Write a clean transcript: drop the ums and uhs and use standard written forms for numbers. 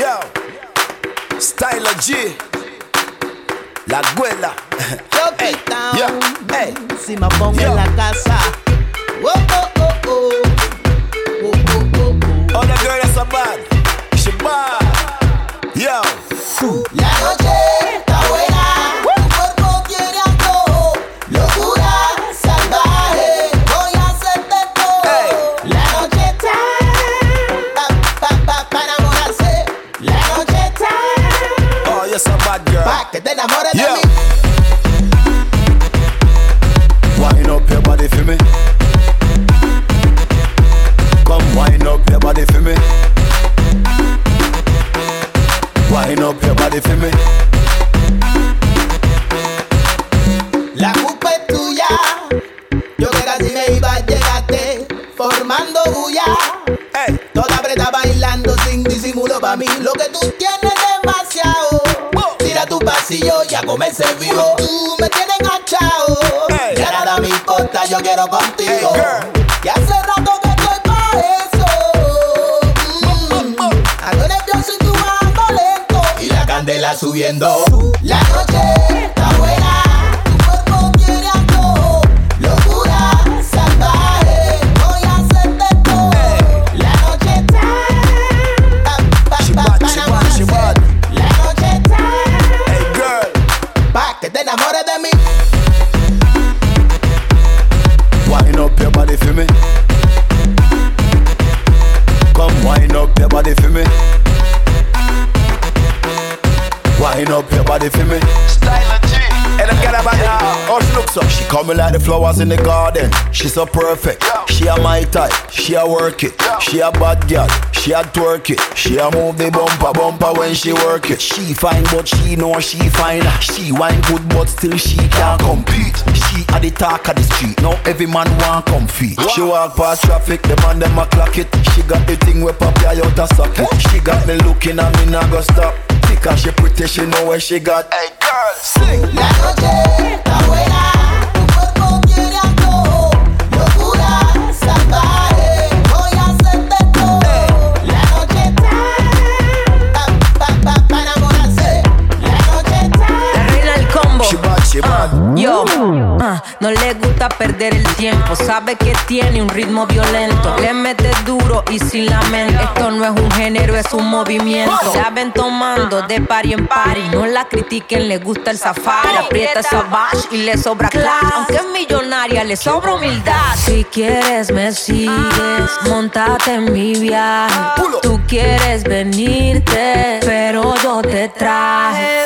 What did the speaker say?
Yo, Style G, la abuela. Hey, yo, hey, si me pongo yo. en la casa. Oh, oh, oh, oh. Oh, oh, oh, oh. All the girl that's a bad, she bad. Yo, La noche está buena, tu cuerpo quiere algo, locura salvaje, voy a hacerte todo. Hey. La noche está para enamorarse. La noche está oh, you're so bad girl. pa' que te enamores de Yo. mí. Wind up your body for me. Come wind up your body for me. Wind up your body for me. La culpa es tuya. Yo que casi me iba, llegaste formando bulla. Hey, Toda preta bailando sin disimulo pa' mí. Lo que tú tienes es demasiado. Tira tu pasillo, ya comencé vivo. Tú me tienes enganchado. Hey. Ya nada me importa, yo quiero contigo. Hey, girl. Y hace rato que estoy pa' eso. Ando nervioso y tú ando lento. Y la candela subiendo. La noche está buena. Tu cuerpo quiere algo. Locura salvaje. Voy a hacerte todo. La noche está She bad, she bad, she bad. La noche está Hey girl, pa' que te enamores de mí. wind up your body for me. Come wind up your body for me. Wind up your body for me. Style G. And I get about now. Oh, she looks up. She coming like the flowers in the garden. She so perfect. She a my type. She a work it. She a bad girl. She a twerk it. She a move the bumper when she work it. She fine but she know she fine. She wine good but still she can't compete. She a the talk of the street. Now every man want comfy. She walk past traffic. The man them a clock it. She got the thing where pop ya out a socket. She got me looking at me not go stop. Because she pretty, she know where she got. Hey girl, sing. La noche está buena. Tu cuerpo quiere algo. Locura salvaje. Voy a hacerte todo. La noche está para enamorarse. La noche está. La reina del combo. She bad, she bad. Yo, no le gusta perder el tiempo. Sabe que tiene un ritmo violento. Le mete duro y sin lamento. Esto no es un género, es un movimiento. La ven tomando de party en party. No la critiquen, le gusta el safari. Aprieta savage y le sobra clase. Aunque es millonaria, le sobra humildad. Si quieres me sigues, montate en mi viaje. Tú quieres venirte, pero yo te traje.